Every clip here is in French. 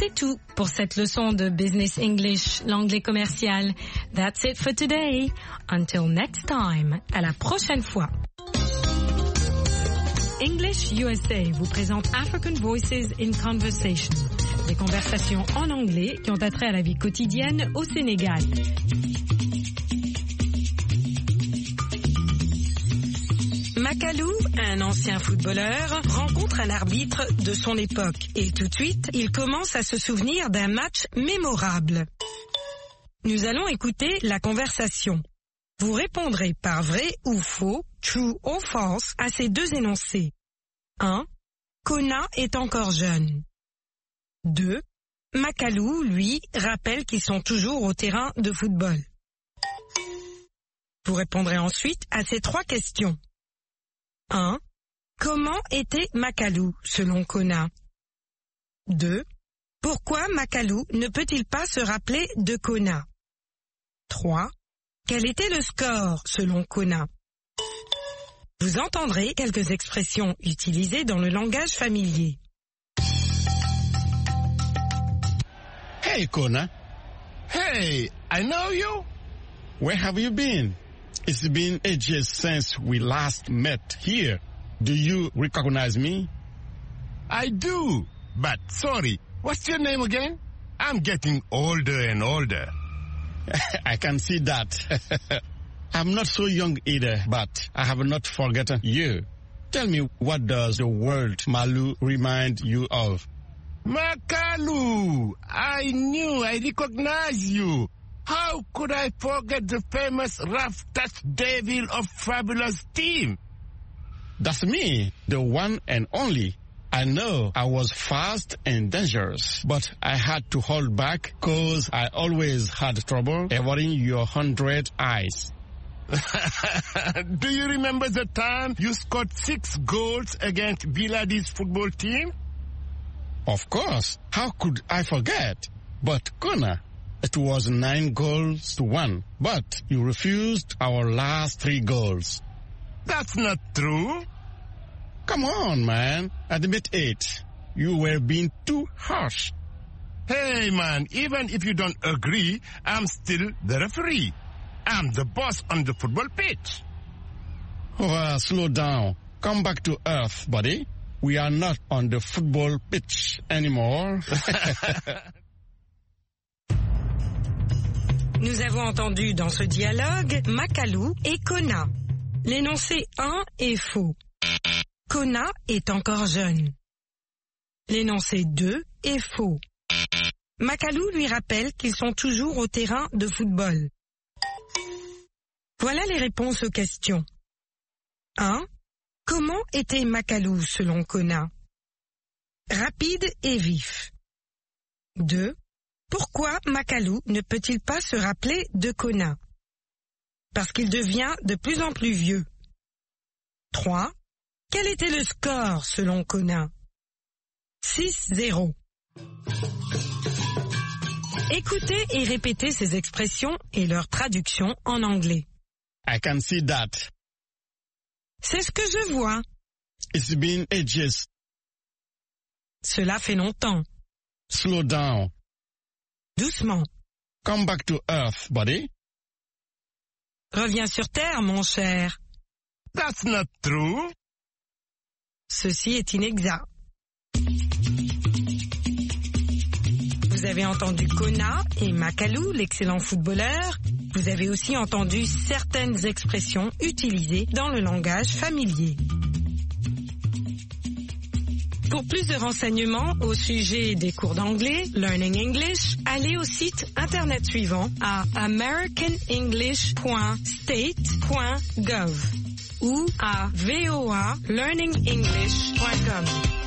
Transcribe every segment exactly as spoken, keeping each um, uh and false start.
C'est tout pour cette leçon de Business English, l'anglais commercial. That's it for today. Until next time. À la prochaine fois. English U S A vous présente African Voices in Conversation. Des conversations en anglais qui ont attrait à la vie quotidienne au Sénégal. Macalou, un ancien footballeur, rencontre un arbitre de son époque et tout de suite, il commence à se souvenir d'un match mémorable. Nous allons écouter la conversation. Vous répondrez par vrai ou faux, true or false, à ces deux énoncés. un. Kona est encore jeune. deux. Macalou, lui, rappelle qu'ils sont toujours au terrain de football. Vous répondrez ensuite à ces trois questions. un. Comment était Macalou, selon Kona? deux. Pourquoi Macalou ne peut-il pas se rappeler de Kona? trois. Quel était le score, selon Kona? Vous entendrez quelques expressions utilisées dans le langage familier. Hey, Kona. Hey, I know you. Where have you been? It's been ages since we last met here. Do you recognize me? I do, but sorry, what's your name again? I'm getting older and older. I can see that. I'm not so young either, but I have not forgotten you. Tell me, what does the word Malu remind you of? Macalou! I knew I recognized you. How could I forget the famous rough touch devil of Fabulous team? That's me, the one and only. I know I was fast and dangerous, but I had to hold back because I always had trouble avoiding your hundred eyes. Do you remember the time you scored six goals against Biladi's football team? Of course. How could I forget? But Kona, it was nine goals to one, but you refused our last three goals. That's not true. Come on, man. Admit it. You were being too harsh. Hey, man, even if you don't agree, I'm still the referee. I'm the boss on the football pitch. Oh, slow down. Come back to earth, buddy. We are not on the football pitch anymore. Nous avons entendu dans ce dialogue Macalou et Kona. L'énoncé un est faux. Kona est encore jeune. L'énoncé deux est faux. Macalou lui rappelle qu'ils sont toujours au terrain de football. Voilà les réponses aux questions. un. Comment était Macalou selon Kona? Rapide et vif. deux. Pourquoi Macalou ne peut-il pas se rappeler de Kona? Parce qu'il devient de plus en plus vieux. trois. Quel était le score selon Kona? six zéro. Écoutez et répétez ces expressions et leur traduction en anglais. I can see that. C'est ce que je vois. It's been ages. Cela fait longtemps. Slow down. Doucement. Come back to earth, buddy. Reviens sur terre, mon cher. That's not true. Ceci est inexact. Vous avez entendu Kona et Macalou, l'excellent footballeur. Vous avez aussi entendu certaines expressions utilisées dans le langage familier. Pour plus de renseignements au sujet des cours d'anglais, Learning English, allez au site internet suivant à american english point state point gov ou à voa learning english point com.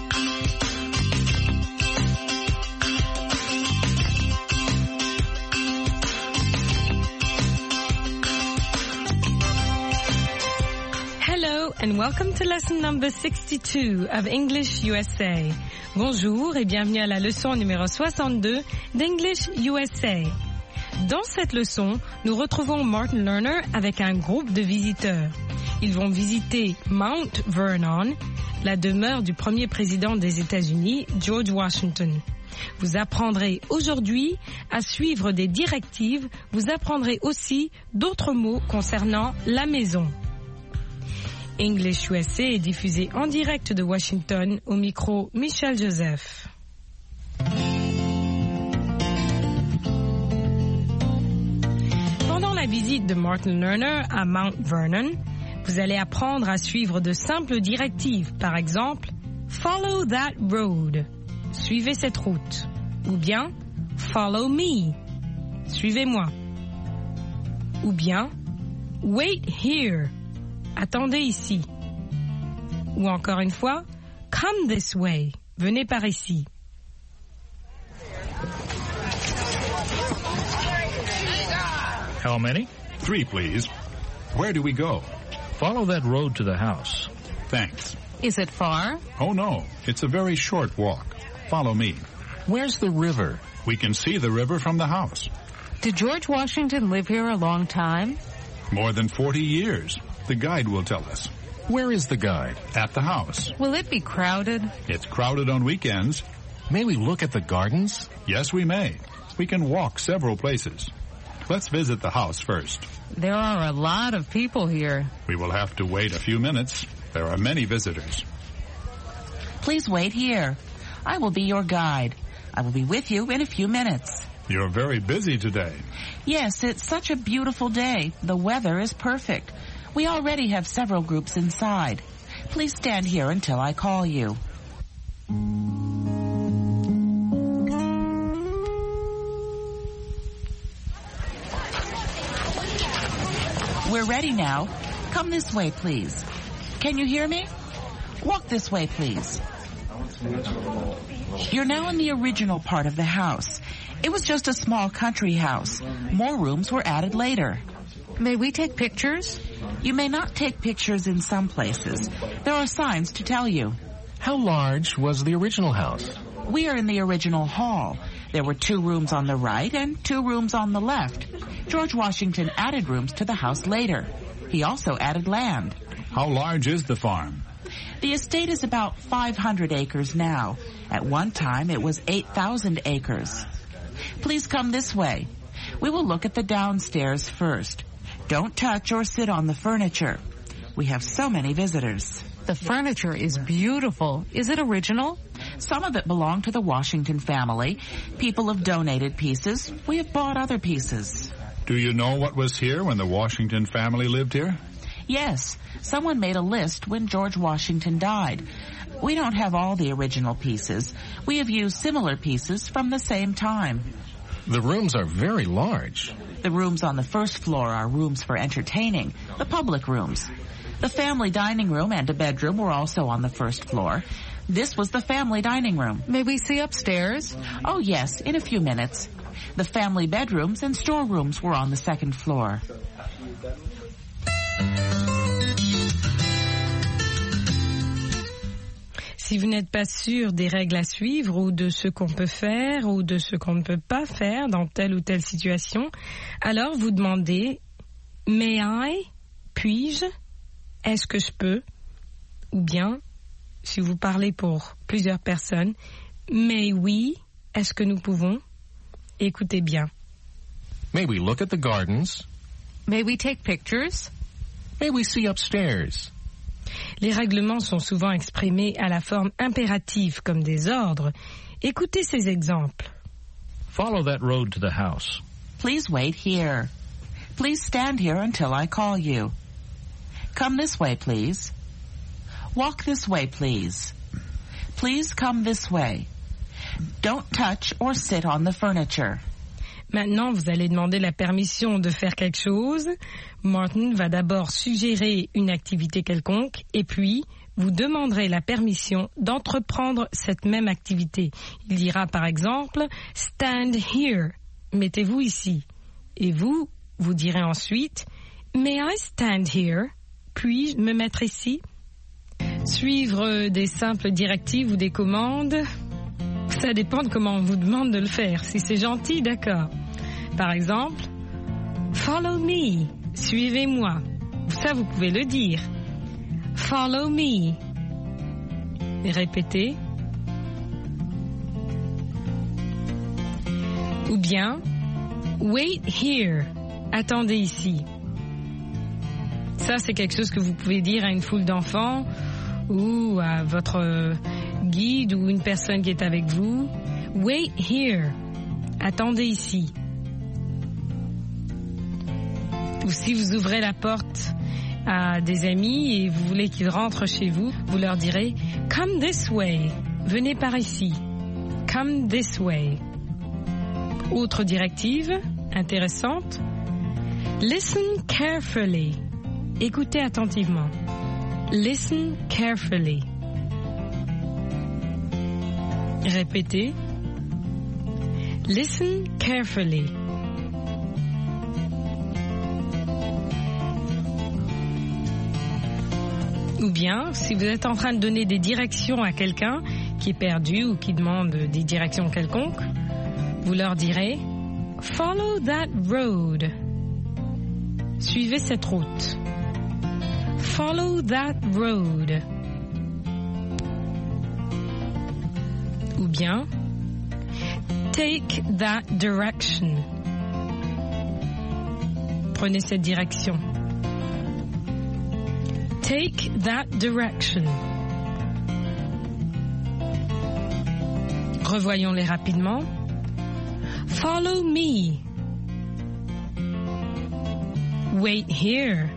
Hello and welcome to lesson number sixty-two of English U S A. Bonjour et bienvenue à la leçon numéro soixante-deux d'English U S A. Dans cette leçon, nous retrouvons Martin Lerner avec un groupe de visiteurs. Ils vont visiter Mount Vernon, la demeure du premier président des États-Unis, George Washington. Vous apprendrez aujourd'hui à suivre des directives. Vous apprendrez aussi d'autres mots concernant la maison. English U S A est diffusé en direct de Washington, au micro Michel Joseph. Pendant la visite de Martin Lerner à Mount Vernon, vous allez apprendre à suivre de simples directives. Par exemple, Follow that road. Suivez cette route. Ou bien, Follow me. Suivez-moi. Ou bien, Wait here. Attendez ici. Ou encore une fois, Come this way. Venez par ici. How many? Three, please. Where do we go? Follow that road to the house. Thanks. Is it far? Oh, no. It's a very short walk. Follow me. Where's the river? We can see the river from the house. Did George Washington live here a long time? More than forty years. The guide will tell us. Where is the guide? At the house. Will it be crowded? It's crowded on weekends. May we look at the gardens? Yes, we may. We can walk several places. Let's visit the house first. There are a lot of people here. We will have to wait a few minutes. There are many visitors. Please wait here. I will be your guide. I will be with you in a few minutes. You're very busy today. Yes, it's such a beautiful day. The weather is perfect. We already have several groups inside. Please stand here until I call you. We're ready now. Come this way, please. Can you hear me? Walk this way, please. You're now in the original part of the house. It was just a small country house. More rooms were added later. May we take pictures? You may not take pictures in some places. There are signs to tell you. How large was the original house? We are in the original hall. There were two rooms on the right and two rooms on the left. George Washington added rooms to the house later. He also added land. How large is the farm? The estate is about five hundred acres now. At one time, it was eight thousand acres. Please come this way. We will look at the downstairs first. Don't touch or sit on the furniture. We have so many visitors. The furniture is beautiful. Is it original? Some of it belonged to the Washington family. People have donated pieces. We have bought other pieces. Do you know what was here when the Washington family lived here? Yes. Someone made a list when George Washington died. We don't have all the original pieces. We have used similar pieces from the same time. The rooms are very large. The rooms on the first floor are rooms for entertaining, the public rooms. The family dining room and a bedroom were also on the first floor. This was the family dining room. May we see upstairs? Oh, yes, in a few minutes. The family bedrooms and storerooms were on the second floor. Si vous n'êtes pas sûr des règles à suivre ou de ce qu'on peut faire ou de ce qu'on ne peut pas faire dans telle ou telle situation, alors vous demandez « May I ?» Puis-je ? Est-ce que je peux ? Ou bien, si vous parlez pour plusieurs personnes, « May we ?» Est-ce que nous pouvons ? Écoutez bien. May we look at the gardens? May we take pictures? May we see upstairs? Les règlements sont souvent exprimés à la forme impérative comme des ordres. Écoutez ces exemples. Follow that road to the house. Please wait here. Please stand here until I call you. Come this way, please. Walk this way, please. Please come this way. Don't touch or sit on the furniture. Maintenant, vous allez demander la permission de faire quelque chose. Martin va d'abord suggérer une activité quelconque et puis vous demanderez la permission d'entreprendre cette même activité. Il dira par exemple « Stand here », mettez-vous ici. Et vous, vous direz ensuite « May I stand here ?» Puis-je me mettre ici? Suivre des simples directives ou des commandes, ça dépend de comment on vous demande de le faire. Si c'est gentil, d'accord. Par exemple, follow me, suivez-moi. Ça, vous pouvez le dire. Follow me. Et répétez. Ou bien, wait here. Attendez ici. Ça, c'est quelque chose que vous pouvez dire à une foule d'enfants ou à votre guide ou une personne qui est avec vous. Wait here. Attendez ici. Ou si vous ouvrez la porte à des amis et vous voulez qu'ils rentrent chez vous, vous leur direz « Come this way ». Venez par ici. « Come this way ». Autre directive intéressante. « Listen carefully ». Écoutez attentivement. « Listen carefully ». Répétez. « Listen carefully ». Ou bien, si vous êtes en train de donner des directions à quelqu'un qui est perdu ou qui demande des directions quelconques, vous leur direz « Follow that road ». Suivez cette route. « Follow that road ». Ou bien « Take that direction ». Prenez cette direction. Take that direction. Revoyons-les rapidement. Follow me. Wait here.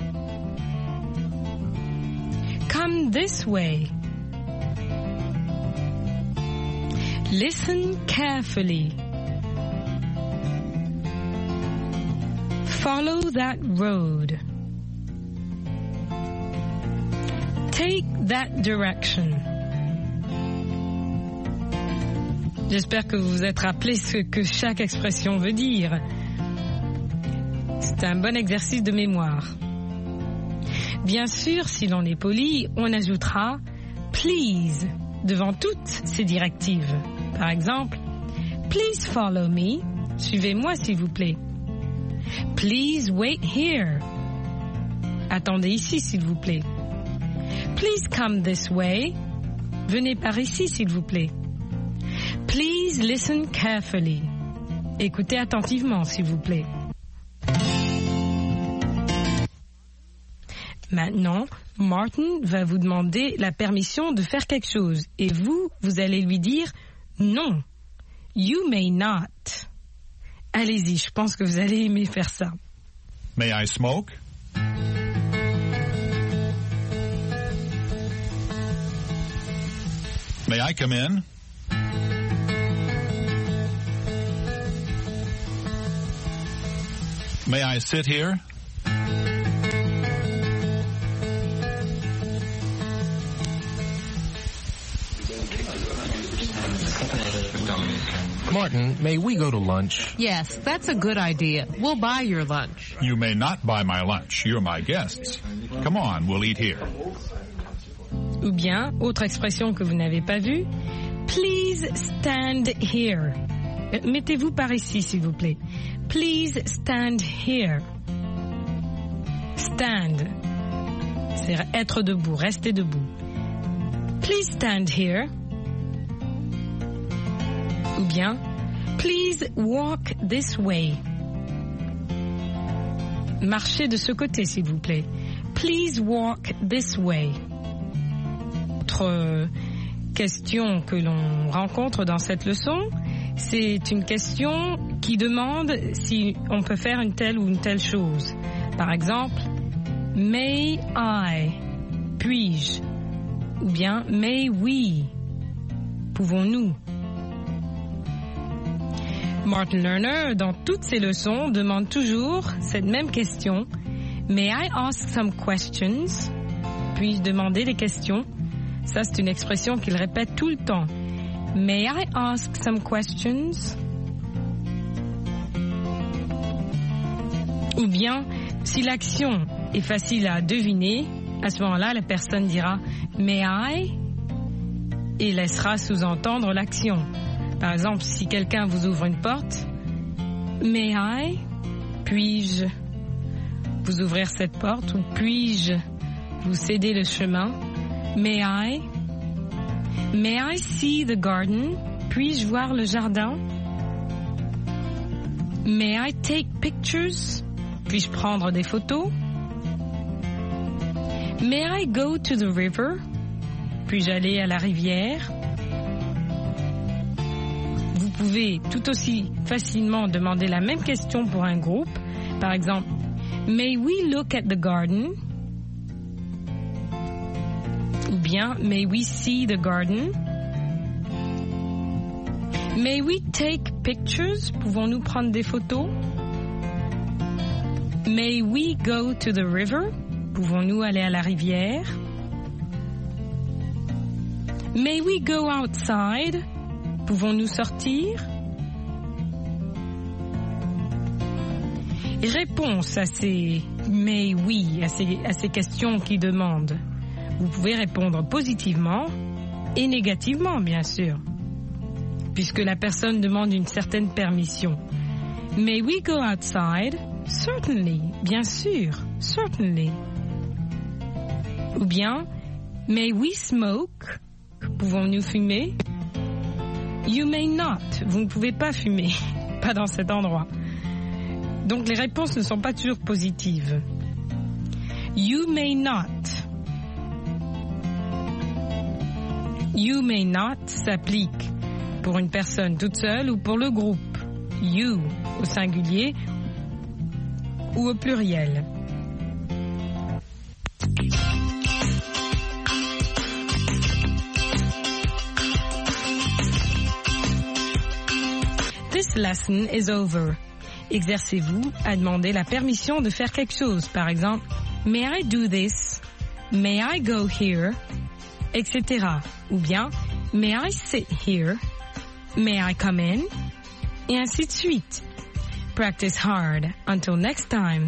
Come this way. Listen carefully. Follow that road. Take that direction. J'espère que vous vous êtes rappelé ce que chaque expression veut dire. C'est un bon exercice de mémoire. Bien sûr, si l'on est poli, on ajoutera « please » devant toutes ces directives. Par exemple, « Please follow me » Suivez-moi, s'il vous plaît. « Please wait here » Attendez ici, s'il vous plaît. Please come this way. Venez par ici, s'il vous plaît. Please listen carefully. Écoutez attentivement, s'il vous plaît. Maintenant, Martin va vous demander la permission de faire quelque chose. Et vous, vous allez lui dire non. You may not. Allez-y, je pense que vous allez aimer faire ça. May I smoke? May I come in? May I sit here? Martin, may we go to lunch? Yes, that's a good idea. We'll buy your lunch. You may not buy my lunch. You're my guests. Come on, we'll eat here. Ou bien, autre expression que vous n'avez pas vue, please stand here. Mettez-vous par ici, s'il vous plaît. Please stand here. Stand, c'est être debout, rester debout. Please stand here. Ou bien, please walk this way. Marchez de ce côté, s'il vous plaît. Please walk this way. Autre question que l'on rencontre dans cette leçon, c'est une question qui demande si on peut faire une telle ou une telle chose. Par exemple, may I, puis-je, ou bien may we, pouvons-nous. Martin Lerner, dans toutes ses leçons, demande toujours cette même question. May I ask some questions? Puis-je demander des questions? Ça, c'est une expression qu'il répète tout le temps. May I ask some questions? Ou bien, si l'action est facile à deviner, à ce moment-là, la personne dira May I? Et laissera sous-entendre l'action. Par exemple, si quelqu'un vous ouvre une porte, May I? Puis-je vous ouvrir cette porte ou puis-je vous céder le chemin? May I? May I see the garden? Puis-je voir le jardin? May I take pictures? Puis-je prendre des photos? May I go to the river? Puis-je aller à la rivière? Vous pouvez tout aussi facilement demander la même question pour un groupe. Par exemple, May we look at the garden? Ou bien, May we see the garden? May we take pictures? Pouvons-nous prendre des photos? May we go to the river? Pouvons-nous aller à la rivière? May we go outside? Pouvons-nous sortir? Réponse à ces mais oui, à ces, à ces questions qui demandent. Vous pouvez répondre positivement et négativement, bien sûr, puisque la personne demande une certaine permission. May we go outside? Certainly, bien sûr, certainly. Ou bien, may we smoke? Pouvons-nous fumer? You may not. Vous ne pouvez pas fumer. Pas dans cet endroit. Donc les réponses ne sont pas toujours positives. You may not. You may not s'applique pour une personne toute seule ou pour le groupe. You au singulier ou au pluriel. This lesson is over. Exercez-vous à demander la permission de faire quelque chose. Par exemple, May I do this? May I go here? et cetera. Ou bien, May I sit here? May I come in? Et ainsi de suite. Practice hard. Until next time.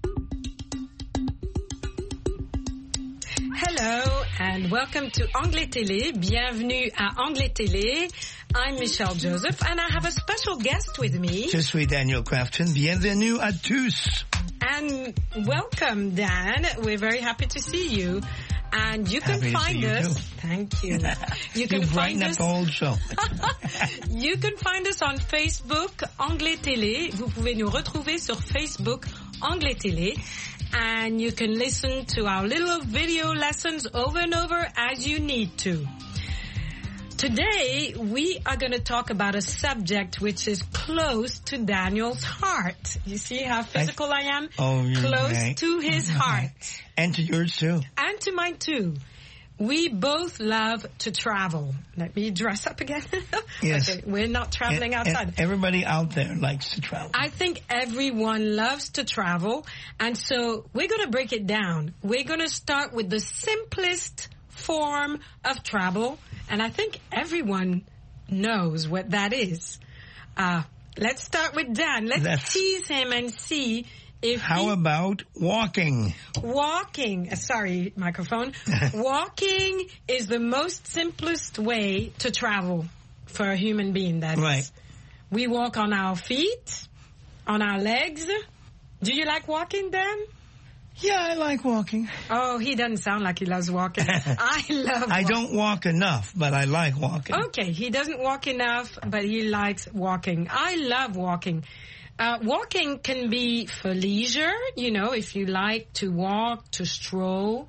Hello and welcome to Anglais Télé. Bienvenue à Anglais Télé. I'm Michelle Joseph and I have a special guest with me. Je suis Daniel Crafton. Bienvenue à tous. And welcome, Dan. We're very happy to see you. And you can happy find to see us. You too. Thank you. You can you find brighten us. up the whole show. You can find us on Facebook, Anglais Télé. Vous pouvez nous retrouver sur Facebook, Anglais Télé. And you can listen to our little video lessons over and over as you need to. Today, we are going to talk about a subject which is close to Daniel's heart. You see how physical I, I am? Oh, you're Close right. to his heart. And to yours too. And to mine too. We both love to travel. Let me dress up again. Yes. Okay, we're not traveling and, outside. And everybody out there likes to travel. I think everyone loves to travel. And so we're going to break it down. We're going to start with the simplest form of travel. And I think everyone knows what that is. Uh, let's start with Dan. Let's, let's tease him and see if How he, about walking? Walking. Uh, sorry, microphone. Walking is the most simplest way to travel for a human being, that right. is. We walk on our feet, on our legs. Do you like walking, Dan? Yeah, I like walking. Oh, he doesn't sound like he loves walking. I love walking. I don't walk enough, but I like walking. Okay, he doesn't walk enough, but he likes walking. I love walking. Uh, walking can be for leisure, you know, if you like to walk, to stroll,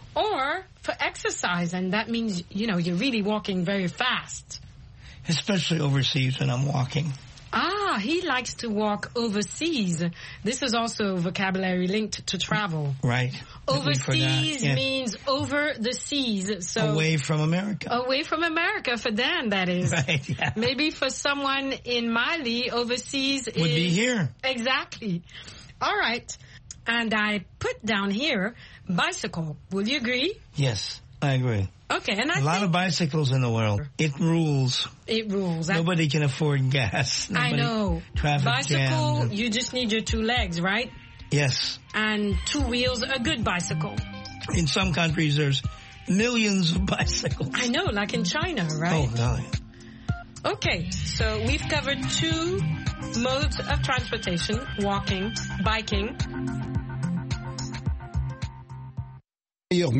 or for exercise, and that means, you know, you're really walking very fast. Especially overseas when I'm walking. Ah, he likes to walk overseas. This is also vocabulary linked to travel. Right. Overseas yes. means over the seas. So away from America. Away from America for Dan, that is. Right, yeah. Maybe for someone in Mali, overseas would is... be here. Exactly. All right. And I put down here bicycle. Will you agree? Yes, I agree. Okay, and I a lot think of bicycles in the world. It rules. It rules. Nobody can afford gas. Nobody, I know. Traffic Bicycle, jams. you just need your two legs, right? Yes. And two wheels, a good bicycle. In some countries, there's millions of bicycles. I know, like in China, right? Oh, no. Okay, so we've covered two modes of transportation, walking, biking.